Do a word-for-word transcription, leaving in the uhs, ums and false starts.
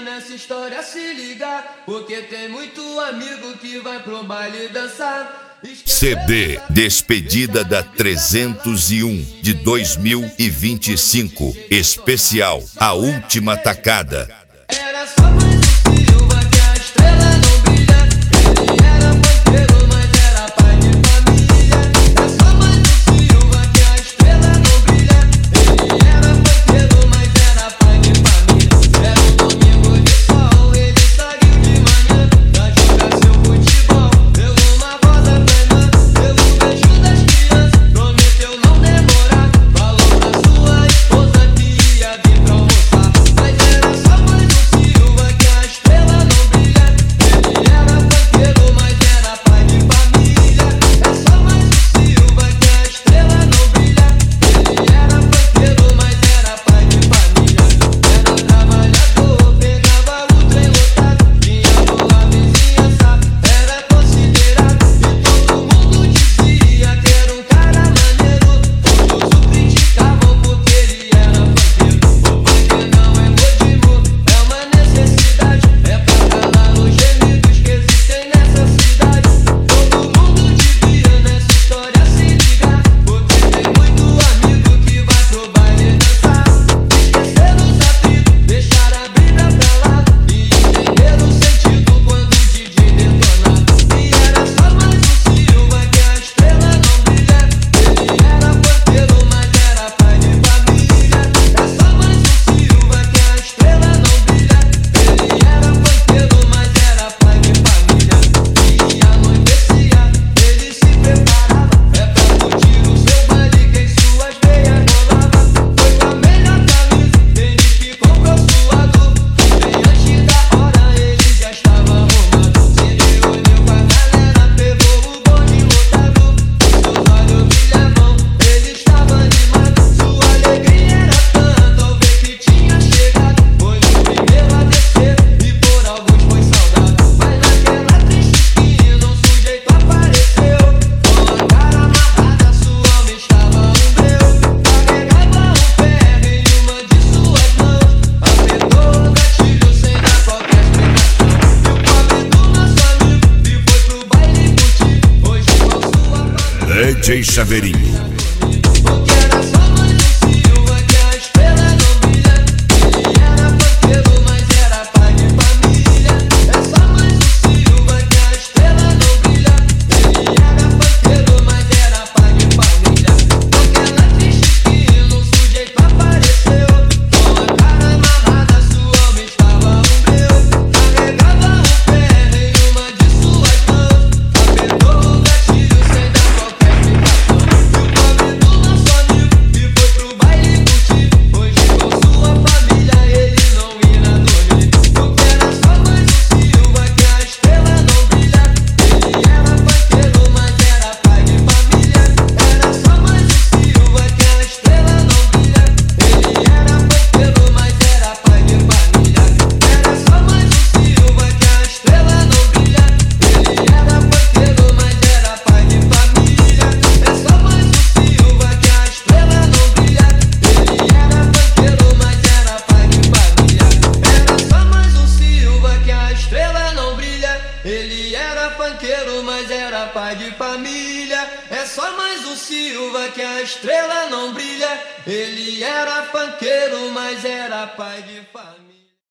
nessa história se ligar, porque tem muito amigo que vai pro baile dançar. C D Despedida da trezentos e um de dois mil e vinte e cinco, especial A Última Tacada. Era só mais um Silva que a estrela não brilha. Ele era banqueiro, mas era pai de família. É só mais um Silva que a estrela não brilha. Ele era banqueiro, mas era pai de família. Era um domingo de sol, ele saiu de manhã pra jogar seu futebol. Deu uma roda pra irmã, deu um beijo das crianças, prometeu não demorar. Falou pra sua esposa que ia vir pra almoçar. Mas era só mais um Silva que a estrela não brilha. Ele era banqueiro, mas era pai de família. É só mais um Silva que a estrela não brilha. Ele era banqueiro, mas era pai de família. Era trabalhador, pegava o trem lotado, vinha boa vizinhança, era considerado. E todo mundo dizia que era um cara maneiro. Todos o criticavam porque ele era banqueiro. O banqueiro não é modismo, é uma necessidade. É pra calar os gemidos que existem nessa cidade. Todo mundo devia nessa história se ligar, porque tem muito amigo que vai pro baile dançar. Esqueceram os atritos, deixaram a Bíblia pra lá e entenderam o sentido quando o D J detonar. E era só mais um Silva que a estrela não brilha. Ele era banqueiro, mas era pai de família. É só mais um Silva que a estrela não brilha. Ele era banqueiro, mas era pai de família. E anoitecia, ele se preparava, é pra curtir o seu baile que em suas veias rolava. Foi com a melhor camisa, tênis que comprou suado, bem antes da hora ele já estava arrumado. Se reuniu com a galera, pegou o bonde lotado, seus olhos brilhavam, ele estava animado. Sua alegria era tanta ao ver que tinha chegado. Foi o primeiro a descer e por alguns foi saudado. Mas naquela triste esquina um sujeito apareceu, com a cara amarrada, sua alma estava um breu. Carregava um ferro em uma de suas mãos, apertou o gatilho sem dar qualquer explicação. E o pobre do nosso amigo e foi pro baile curtir, hoje com sua família. D J Chaveirinho. Porque era só mais um Silva que a estrela não brilha. Ele era banqueiro, mas era pai de família. É só mais um Silva que a estrela não brilha. Ele era banqueiro, mas era pai de família. Naquela triste esquina um sujeito apareceu, com a cara amarrada, sua alma estava um breu. Carregava um ferro em uma de suas mãos, apertou o gatilho sem dar qualquer explicação. E o pobre do nosso amigo e foi pro baile curtir, hoje com sua família ele não irá dormir. Porque era só mais um Silva que a estrela não brilha. Ele era banqueiro, mas era pai de família. Era só mais um Silva que a estrela não brilha. Ele era banqueiro, mas era pai de família. Era só mais um Silva que a estrela não brilha. Ele era banqueiro, mas era pai de família. É só mais um Silva que a estrela não brilha. Ele era banqueiro, mas era pai de família. Era só mais um Silva que a estrela não brilha. Ele era banqueiro, mas era pai de família. É só mais um Silva que a estrela não brilha. Ele era banqueiro, mas era pai de família.